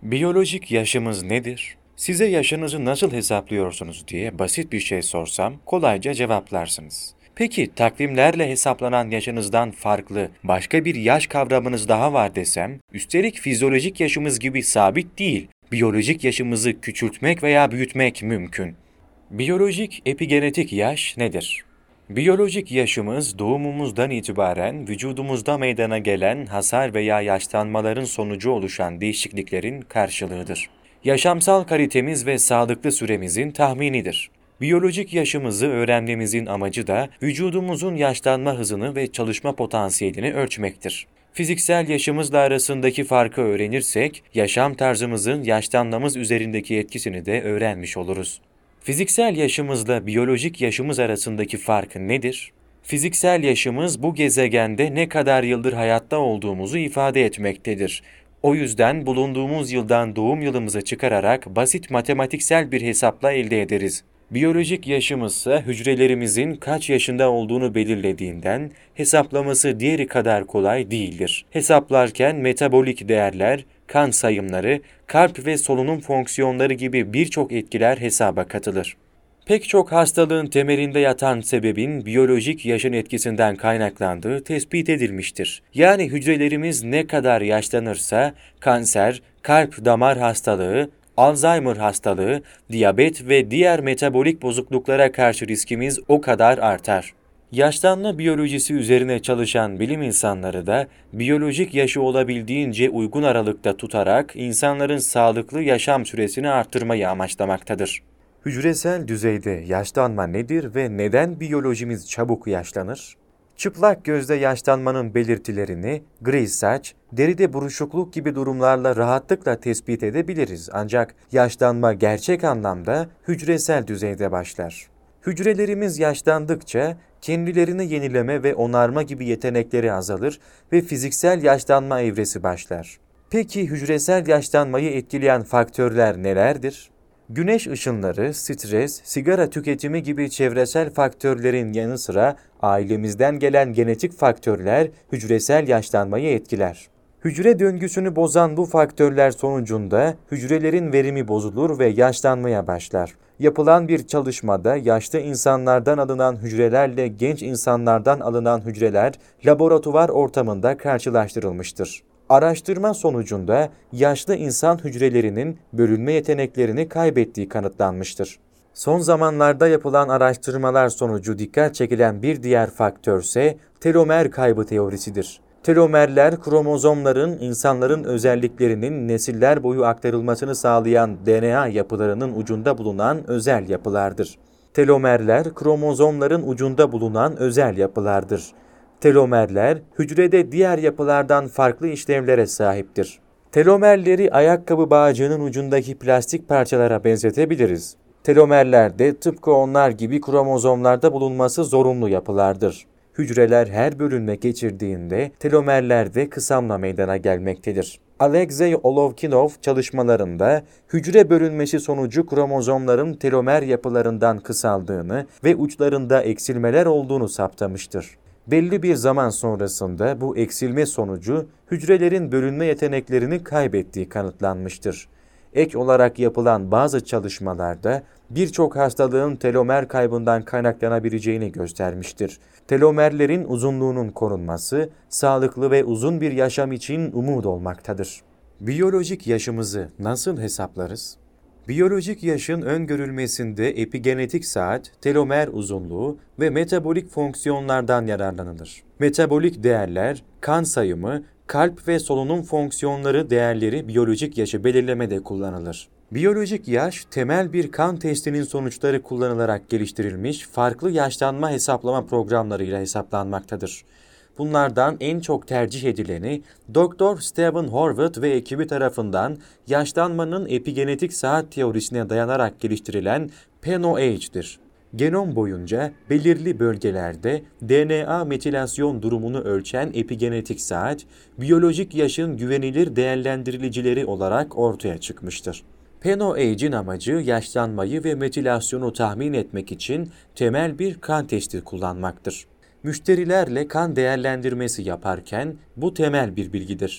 Biyolojik yaşımız nedir? Size yaşınızı nasıl hesaplıyorsunuz diye basit bir şey sorsam kolayca cevaplarsınız. Peki takvimlerle hesaplanan yaşınızdan farklı başka bir yaş kavramınız daha var desem, üstelik fizyolojik yaşımız gibi sabit değil, biyolojik yaşımızı küçültmek veya büyütmek mümkün. Biyolojik epigenetik yaş nedir? Biyolojik yaşımız doğumumuzdan itibaren vücudumuzda meydana gelen hasar veya yaşlanmaların sonucu oluşan değişikliklerin karşılığıdır. Yaşamsal kalitemiz ve sağlıklı süremizin tahminidir. Biyolojik yaşımızı öğrenmemizin amacı da vücudumuzun yaşlanma hızını ve çalışma potansiyelini ölçmektir. Fiziksel yaşımızla arasındaki farkı öğrenirsek, yaşam tarzımızın yaşlanmamız üzerindeki etkisini de öğrenmiş oluruz. Fiziksel yaşımızla biyolojik yaşımız arasındaki fark nedir? Fiziksel yaşımız bu gezegende ne kadar yıldır hayatta olduğumuzu ifade etmektedir. O yüzden bulunduğumuz yıldan doğum yılımızı çıkararak basit matematiksel bir hesapla elde ederiz. Biyolojik yaşımız ise hücrelerimizin kaç yaşında olduğunu belirlediğinden hesaplaması diğeri kadar kolay değildir. Hesaplarken metabolik değerler, kan sayımları, kalp ve solunum fonksiyonları gibi birçok etkiler hesaba katılır. Pek çok hastalığın temelinde yatan sebebin biyolojik yaşın etkisinden kaynaklandığı tespit edilmiştir. Yani hücrelerimiz ne kadar yaşlanırsa kanser, kalp damar hastalığı, Alzheimer hastalığı, diyabet ve diğer metabolik bozukluklara karşı riskimiz o kadar artar. Yaşlanma biyolojisi üzerine çalışan bilim insanları da biyolojik yaşı olabildiğince uygun aralıkta tutarak insanların sağlıklı yaşam süresini arttırmayı amaçlamaktadır. Hücresel düzeyde yaşlanma nedir ve neden biyolojimiz çabuk yaşlanır? Çıplak gözle yaşlanmanın belirtilerini gri saç, deride buruşukluk gibi durumlarla rahatlıkla tespit edebiliriz. Ancak yaşlanma gerçek anlamda hücresel düzeyde başlar. Hücrelerimiz yaşlandıkça kendilerini yenileme ve onarma gibi yetenekleri azalır ve fiziksel yaşlanma evresi başlar. Peki hücresel yaşlanmayı etkileyen faktörler nelerdir? Güneş ışınları, stres, sigara tüketimi gibi çevresel faktörlerin yanı sıra ailemizden gelen genetik faktörler hücresel yaşlanmayı etkiler. Hücre döngüsünü bozan bu faktörler sonucunda hücrelerin verimi bozulur ve yaşlanmaya başlar. Yapılan bir çalışmada yaşlı insanlardan alınan hücrelerle genç insanlardan alınan hücreler laboratuvar ortamında karşılaştırılmıştır. Araştırma sonucunda yaşlı insan hücrelerinin bölünme yeteneklerini kaybettiği kanıtlanmıştır. Son zamanlarda yapılan araştırmalar sonucu dikkat çekilen bir diğer faktör ise telomer kaybı teorisidir. Telomerler, kromozomların insanların özelliklerinin nesiller boyu aktarılmasını sağlayan DNA yapılarının ucunda bulunan özel yapılardır. Telomerler, kromozomların ucunda bulunan özel yapılardır. Telomerler, hücrede diğer yapılardan farklı işlevlere sahiptir. Telomerleri ayakkabı bağcığının ucundaki plastik parçalara benzetebiliriz. Telomerler de tıpkı onlar gibi kromozomlarda bulunması zorunlu yapılardır. Hücreler her bölünme geçirdiğinde telomerler de kısalma meydana gelmektedir. Alexey Olovkinov çalışmalarında hücre bölünmesi sonucu kromozomların telomer yapılarından kısaldığını ve uçlarında eksilmeler olduğunu saptamıştır. Belli bir zaman sonrasında bu eksilme sonucu hücrelerin bölünme yeteneklerini kaybettiği kanıtlanmıştır. Ek olarak yapılan bazı çalışmalarda birçok hastalığın telomer kaybından kaynaklanabileceğini göstermiştir. Telomerlerin uzunluğunun korunması, sağlıklı ve uzun bir yaşam için umut olmaktadır. Biyolojik yaşımızı nasıl hesaplarız? Biyolojik yaşın öngörülmesinde epigenetik saat, telomer uzunluğu ve metabolik fonksiyonlardan yararlanılır. Metabolik değerler, kan sayımı, kalp ve solunum fonksiyonları değerleri biyolojik yaşı belirlemede kullanılır. Biyolojik yaş, temel bir kan testinin sonuçları kullanılarak geliştirilmiş farklı yaşlanma hesaplama programlarıyla hesaplanmaktadır. Bunlardan en çok tercih edileni Dr. Stephen Horvath ve ekibi tarafından yaşlanmanın epigenetik saat teorisine dayanarak geliştirilen PanoAge'dir. Genom boyunca belirli bölgelerde DNA metilasyon durumunu ölçen epigenetik saat, biyolojik yaşın güvenilir değerlendiricileri olarak ortaya çıkmıştır. PanoAge'in amacı yaşlanmayı ve metilasyonu tahmin etmek için temel bir kan testi kullanmaktır. Müşterilerle kan değerlendirmesi yaparken bu temel bir bilgidir.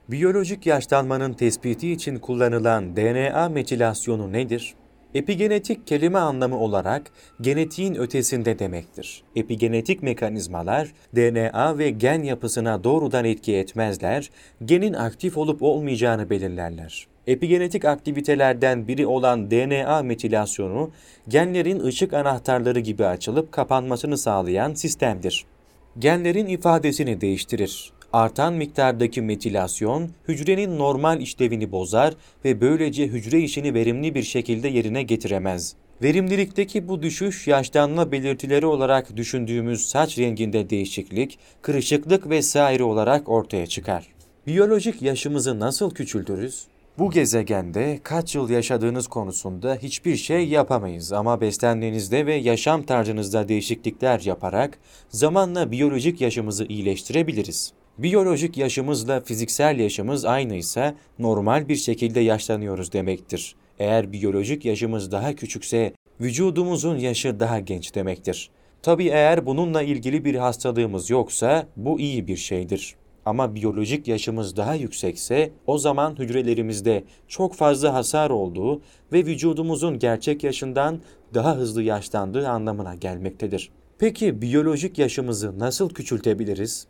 Biyolojik yaşlanmanın tespiti için kullanılan DNA metilasyonu nedir? Epigenetik kelime anlamı olarak genetiğin ötesinde demektir. Epigenetik mekanizmalar DNA ve gen yapısına doğrudan etki etmezler, genin aktif olup olmayacağını belirlerler. Epigenetik aktivitelerden biri olan DNA metilasyonu, genlerin ışık anahtarları gibi açılıp kapanmasını sağlayan sistemdir. Genlerin ifadesini değiştirir. Artan miktardaki metilasyon, hücrenin normal işlevini bozar ve böylece hücre işini verimli bir şekilde yerine getiremez. Verimlilikteki bu düşüş, yaşlanma belirtileri olarak düşündüğümüz saç renginde değişiklik, kırışıklık vesaire olarak ortaya çıkar. Biyolojik yaşımızı nasıl küçültürüz? Bu gezegende kaç yıl yaşadığınız konusunda hiçbir şey yapamayız ama beslenmenizde ve yaşam tarzınızda değişiklikler yaparak zamanla biyolojik yaşımızı iyileştirebiliriz. Biyolojik yaşımızla fiziksel yaşımız aynıysa normal bir şekilde yaşlanıyoruz demektir. Eğer biyolojik yaşımız daha küçükse vücudumuzun yaşı daha genç demektir. Tabii eğer bununla ilgili bir hastalığımız yoksa bu iyi bir şeydir. Ama biyolojik yaşımız daha yüksekse o zaman hücrelerimizde çok fazla hasar olduğu ve vücudumuzun gerçek yaşından daha hızlı yaşlandığı anlamına gelmektedir. Peki biyolojik yaşımızı nasıl küçültebiliriz?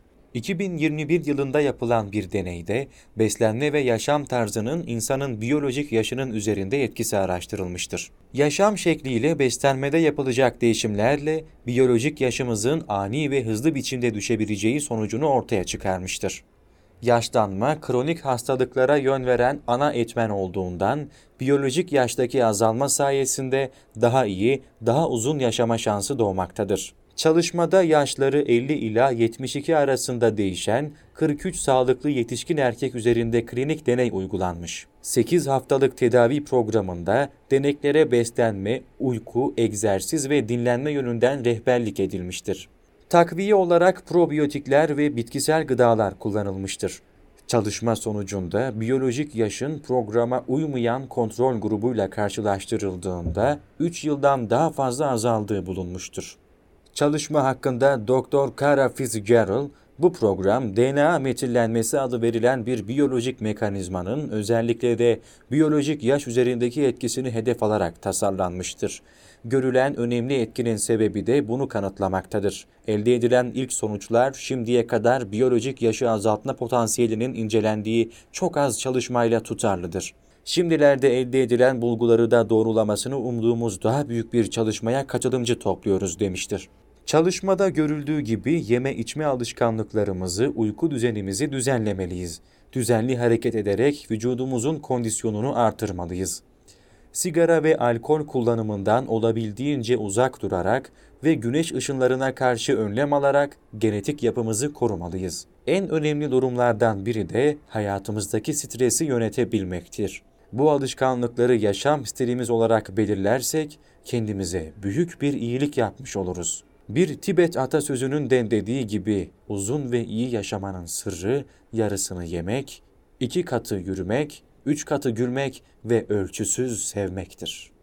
2021 yılında yapılan bir deneyde beslenme ve yaşam tarzının insanın biyolojik yaşının üzerinde etkisi araştırılmıştır. Yaşam şekliyle beslenmede yapılacak değişimlerle biyolojik yaşımızın ani ve hızlı biçimde düşebileceği sonucunu ortaya çıkarmıştır. Yaşlanma, kronik hastalıklara yön veren ana etmen olduğundan biyolojik yaştaki azalma sayesinde daha iyi, daha uzun yaşama şansı doğmaktadır. Çalışmada yaşları 50 ila 72 arasında değişen 43 sağlıklı yetişkin erkek üzerinde klinik deney uygulanmış. 8 haftalık tedavi programında deneklere beslenme, uyku, egzersiz ve dinlenme yönünden rehberlik edilmiştir. Takviye olarak probiyotikler ve bitkisel gıdalar kullanılmıştır. Çalışma sonucunda biyolojik yaşın programa uymayan kontrol grubuyla karşılaştırıldığında 3 yıldan daha fazla azaldığı bulunmuştur. Çalışma hakkında Dr. Kara Fitzgerald, bu program DNA metillenmesi adı verilen bir biyolojik mekanizmanın özellikle de biyolojik yaş üzerindeki etkisini hedef alarak tasarlanmıştır. Görülen önemli etkinin sebebi de bunu kanıtlamaktadır. Elde edilen ilk sonuçlar şimdiye kadar biyolojik yaşı azaltma potansiyelinin incelendiği çok az çalışmayla tutarlıdır. Şimdilerde elde edilen bulguları da doğrulamasını umduğumuz daha büyük bir çalışmaya katılımcı topluyoruz demiştir. Çalışmada görüldüğü gibi yeme içme alışkanlıklarımızı, uyku düzenimizi düzenlemeliyiz. Düzenli hareket ederek vücudumuzun kondisyonunu artırmalıyız. Sigara ve alkol kullanımından olabildiğince uzak durarak ve güneş ışınlarına karşı önlem alarak genetik yapımızı korumalıyız. En önemli durumlardan biri de hayatımızdaki stresi yönetebilmektir. Bu alışkanlıkları yaşam stilimiz olarak belirlersek kendimize büyük bir iyilik yapmış oluruz. Bir Tibet atasözünün de dediği gibi uzun ve iyi yaşamanın sırrı yarısını yemek, 2 katı yürümek, 3 katı gülmek ve ölçüsüz sevmektir.